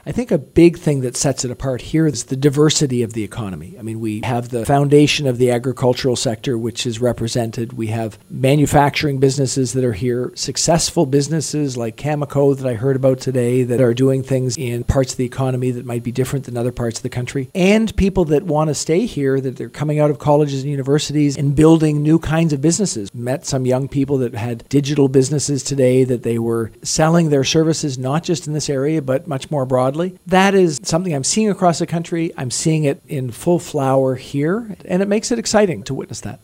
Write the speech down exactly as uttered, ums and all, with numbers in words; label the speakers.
Speaker 1: I think a big thing that sets it apart here is the diversity of the economy. I mean, we have the foundation of the agricultural sector, which is represented. We have manufacturing businesses that are here, successful businesses like Cameco that I heard about today that are doing things in parts of the economy that might be different than other parts of the country, and people that want to stay here, that they're coming out of colleges and universities and building new kinds of businesses. Met some young people that had digital businesses today that they were selling their services not just in this area, but much more broadly. That is something I'm seeing across the country. I'm seeing it in full flower here, and it makes it exciting to witness that.